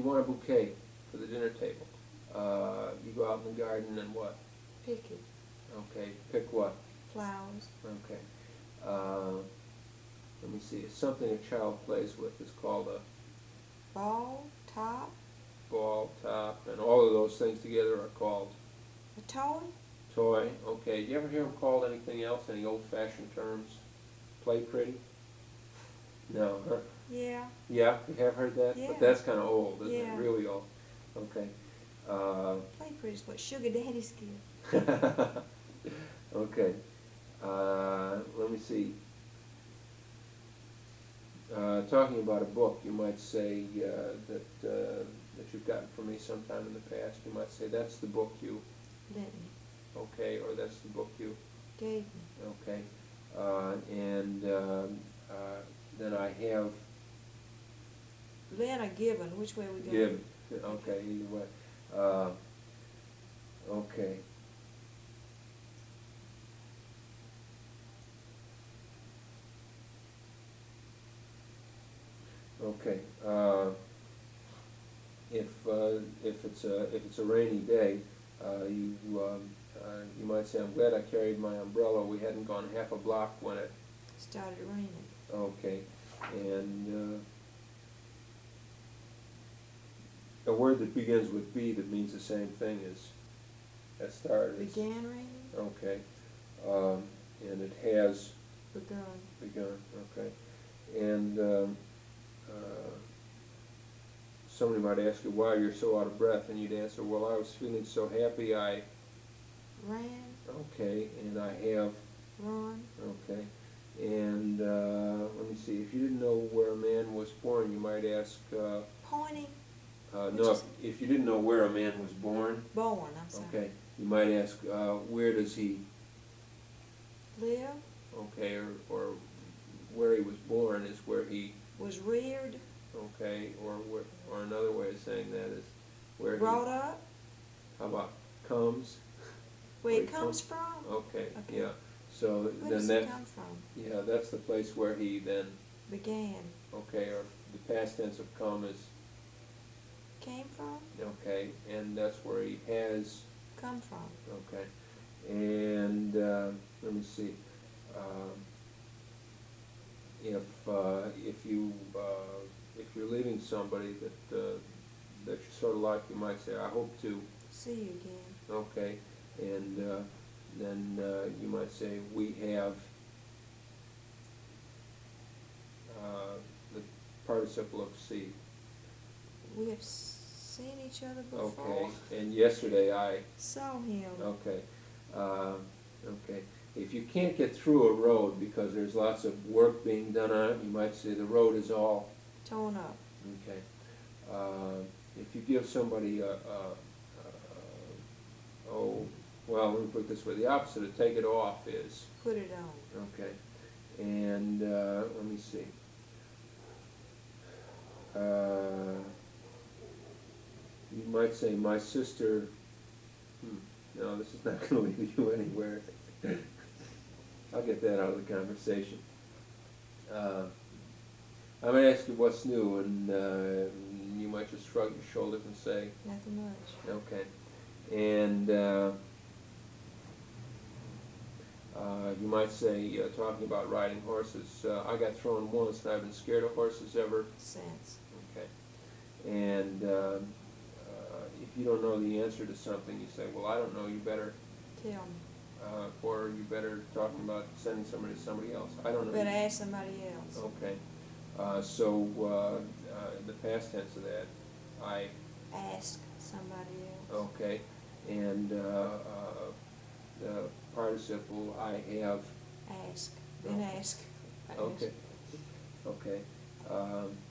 want a bouquet for the dinner table. You go out in the garden and what? Pick it. Okay, pick what? Flowers. Okay. Let me see. Something a child plays with is called a Ball, top, ball, top, and all of those things together are called a toy. toy. Okay. Do you ever hear them called anything else? Any old-fashioned terms? Play pretty? No, huh? Yeah. Yeah, you have heard that? Yeah. But that's kind of old, isn't Yeah. it? Really old. Okay. Play pretty is what sugar daddies give. Okay. Let me see. Talking about a book, you might say that you've gotten from me sometime in the past. You might say that's the book you. Let me. Okay, or that's the book you. Gave me. Okay. And then I have Lent or given, which way we go? given. Okay, either way. Okay. Okay. If it's a rainy day, you might say, "I'm glad I carried my umbrella. We hadn't gone half a block when it." Started raining. Okay. And a word that begins with B that means the same thing as started. Began raining. Okay. And it has Begun. begun. Okay. And somebody might ask you why you're so out of breath, and you'd answer, "Well, I was feeling so happy I." Ran. Okay. And I have. Run. Okay. And let me see. If you didn't know where a man was born, you might ask. Pointing. No, if you didn't know where a man was born. Born. I'm sorry. Okay. You might ask, where does he Live. okay, or where he was born is where he, Was reared. okay, or another way of saying that is where Brought he, up. how about comes? Where it comes from. Okay, Okay. yeah. So Where then does that, it come from? yeah, that's the place where he then, Began. okay, or the past tense of come is, Came from. okay, and that's where he has, Come from. okay. And let me see. If you're leaving somebody that you sort of like, you might say, "I hope to." See you again. Okay, and then you might say, "We have." The participle of see. We have seen each other before. Okay, and yesterday I. Saw him. Okay. Okay. If you can't get through a road because there's lots of work being done on it, you might say the road is all. Torn up. Okay. If you give somebody well, let me put it this way: the opposite of take it off is. Put it on. Okay. And let me see. You might say, "My sister." No, this is not going to lead you anywhere. I'll get that out of the conversation. I'm going to ask you what's new, and you might just shrug your shoulders and say, Nothing much. okay. And you might say, talking about riding horses, I got thrown once, and I've been scared of horses ever Since. Okay. And if you don't know the answer to something, you say, "Well, I don't know. You better," Tell me. or you better talking about sending somebody to somebody else. I don't know. Better ask somebody else. Okay. So the past tense of that, I. Ask somebody else. Okay. And the participle, I have. Ask. Then ask. Okay. Okay.